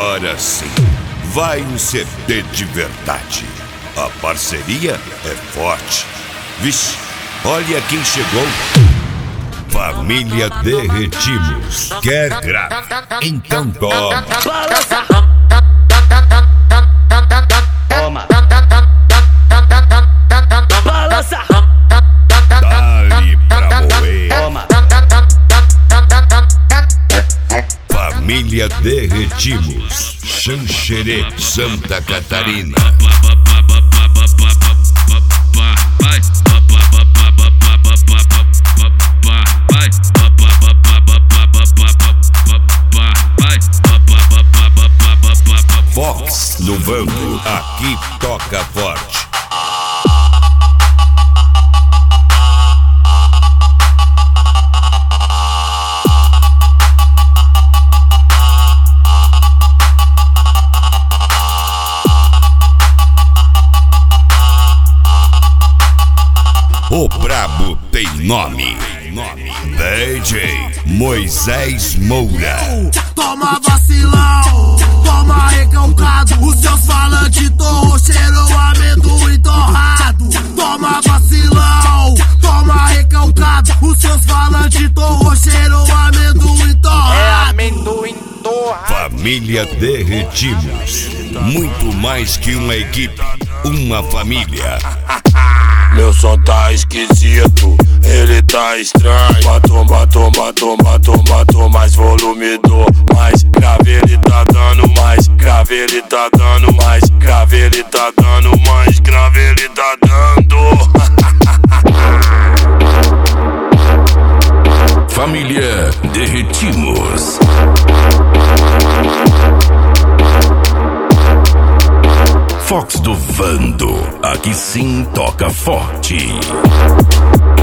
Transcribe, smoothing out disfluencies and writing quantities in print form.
Agora sim, vai um CD de verdade. A parceria é forte. Vixe, olha quem chegou. Família Derretimos. Quer grave? Então toma. Balança. Toma. Balança. Dá-lhe pra moer. Toma. Família Derretimos. Xanxerê, Santa Catarina. Fox no Vando, aqui toca forte. O brabo tem nome. DJ Moisés Moura. Toma vacilão, toma recalcado. Os seus falantes torrou, cheirou amendoim torrado. Toma vacilão, toma recalcado. Os seus falantes torrou, cheirou amendoim torrado. É amendoim torrado. Família Derretimos. Muito mais que uma equipe, uma família. Meu som tá esquisito, ele tá estranho. Batom, mais volume do. Mais grave ele tá dando, mais grave ele tá dando, mais grave ele tá dando, mais grave ele tá dando. Família Derretimos. Fox do Vando, aqui sim toca forte.